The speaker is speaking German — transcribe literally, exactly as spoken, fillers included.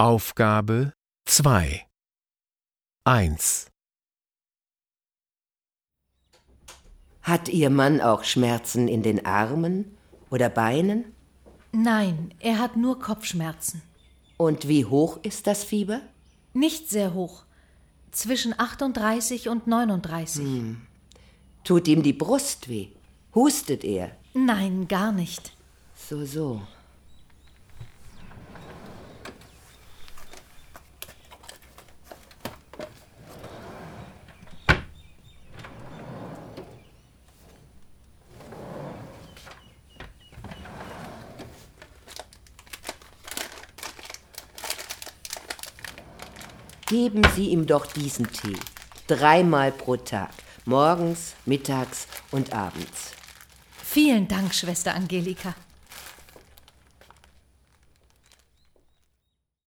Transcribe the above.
Aufgabe zwei. eins. Hat Ihr Mann auch Schmerzen in den Armen oder Beinen? Nein, er hat nur Kopfschmerzen. Und wie hoch ist das Fieber? Nicht sehr hoch. Zwischen achtunddreißig und neununddreißig. Hm. Tut ihm die Brust weh? Hustet er? Nein, gar nicht. So, so. Geben Sie ihm doch diesen Tee. Dreimal pro Tag. Morgens, mittags und abends. Vielen Dank, Schwester Angelika.